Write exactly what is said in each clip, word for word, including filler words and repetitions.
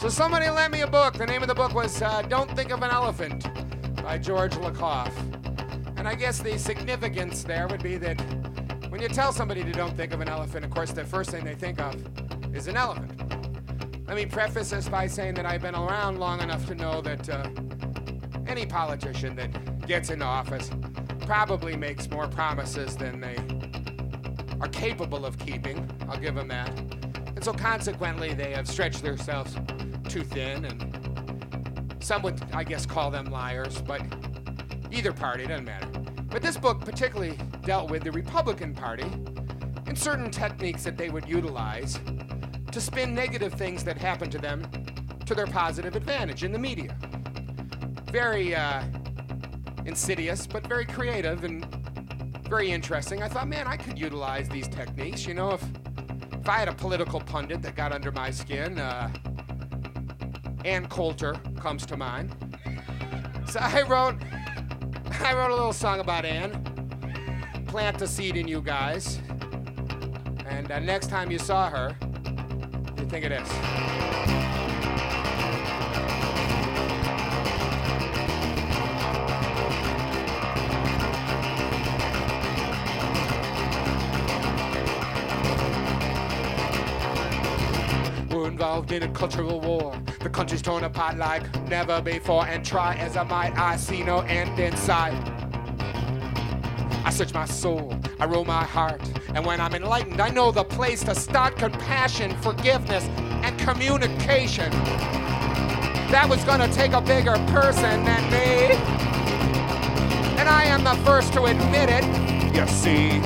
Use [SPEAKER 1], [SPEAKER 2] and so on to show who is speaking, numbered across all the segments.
[SPEAKER 1] So somebody lent me a book. The name of the book was uh, Don't Think of an Elephant by George Lakoff. And I guess the significance there would be that when you tell somebody to don't think of an elephant, of course, the first thing they think of is an elephant. Let me preface this by saying that I've been around long enough to know that uh, any politician that gets into office probably makes more promises than they are capable of keeping. I'll give them that. And so consequently, they have stretched themselves too thin, and some would, I guess, call them liars, but either party, doesn't matter. But this book particularly dealt with the Republican Party and certain techniques that they would utilize to spin negative things that happened to them to their positive advantage in the media. Very uh, insidious, but very creative and very interesting. I thought, man, I could utilize these techniques. You know, if, if I had a political pundit that got under my skin, uh, Ann Coulter comes to mind. So I wrote, I wrote a little song about Ann. Plant a seed in you guys. And uh, next time you saw her, you think of this. We're involved in a cultural war. The country's torn apart like never before, and try as I might, I see no end in sight. I search my soul, I roll my heart, and when I'm enlightened, I know the place to start. Compassion, forgiveness, and communication. That was gonna take a bigger person than me, and I am the first to admit it, you see.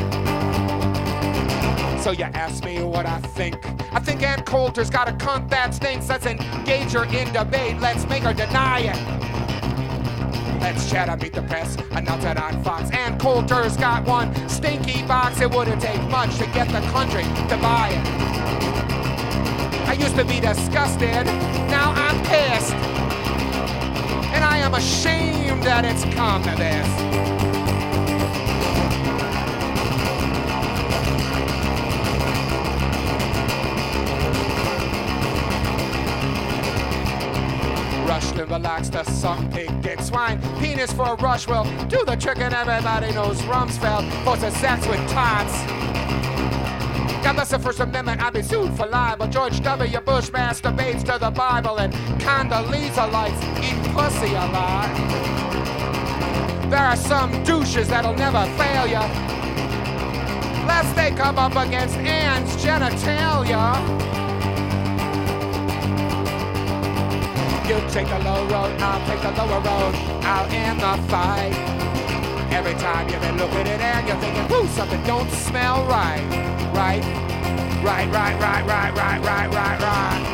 [SPEAKER 1] So you ask me what I think. I think Ann Coulter's got a cunt that stinks. Let's engage her in debate. Let's make her deny it. Let's chat and meet the press. Announce it on Fox. Ann Coulter's got one stinky box. It wouldn't take much to get the country to buy it. I used to be disgusted. Now I'm pissed. And I am ashamed that it's come to this. Rush to relax the some pig dick swine. Penis for a rush will do the trick, and everybody knows Rumsfeld forces sex with tots. God bless the First Amendment, I'd be sued for libel. George W. Bush masturbates to the Bible, and Condoleezza likes eating pussy a lot. There are some douches that'll never fail ya, lest they come up against Ann's genitalia. You take the low road, I'll take the lower road, out in the fight. Every time you've been looking at Ann, you're thinking, whoo, something don't smell right. Right? Right, right, right, right, right, right, right, right.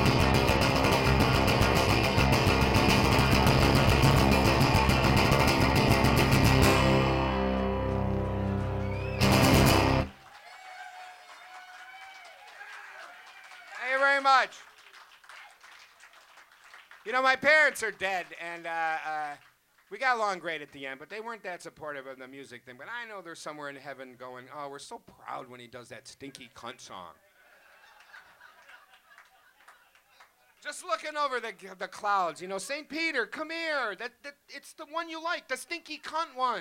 [SPEAKER 1] Thank you very much. You know, my parents are dead, and uh, uh, we got along great at the end, but they weren't that supportive of the music thing. But I know they're somewhere in heaven going, oh, we're so proud when he does that stinky cunt song. Just looking over the, the clouds, you know, Saint Peter, come here. That, that, it's the one you like, the stinky cunt one.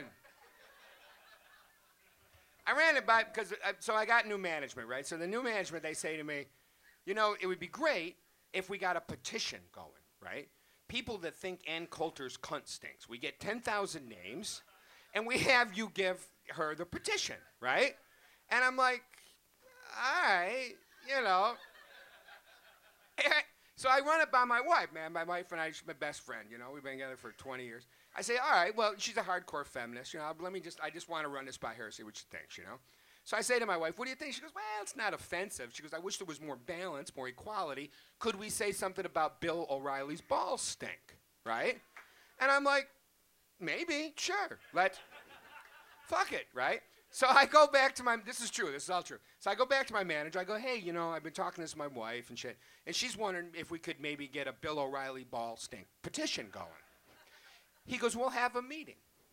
[SPEAKER 1] I ran it by, because, uh, so I got new management, right? So the new management, they say to me, you know, it would be great if we got a petition going. Right? People that think Ann Coulter's cunt stinks. We get ten thousand names, and we have you give her the petition, right? And I'm like, all right, you know. So I run it by my wife, man. My wife and I, she's my best friend, you know. We've been together for twenty years. I say, all right, well, she's a hardcore feminist, you know. Let me just, I just want to run this by her, see what she thinks, you know. So I say to my wife, what do you think? She goes, well, it's not offensive. She goes, I wish there was more balance, more equality. Could we say something about Bill O'Reilly's balls stink, right? And I'm like, maybe, sure. Let, fuck it, right? So I go back to my, this is true, this is all true. So I go back to my manager. I go, hey, you know, I've been talking this to my wife and shit. And she's wondering if we could maybe get a Bill O'Reilly ball stink petition going. He goes, we'll have a meeting.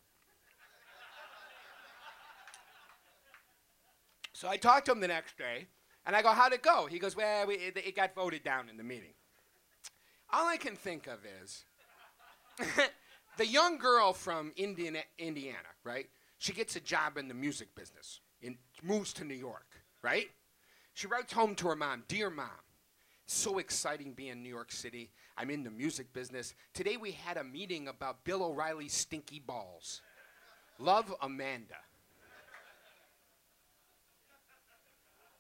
[SPEAKER 1] So I talked to him the next day, and I go, how'd it go? He goes, well, we, it, it got voted down in the meeting. all I can think of is the young girl from Indiana, Indiana, right? She gets a job in the music business and moves to New York, right? She writes home to her mom, "Dear Mom, so exciting being in New York City. I'm in the music business. Today we had a meeting about Bill O'Reilly's stinky balls. Love, Amanda."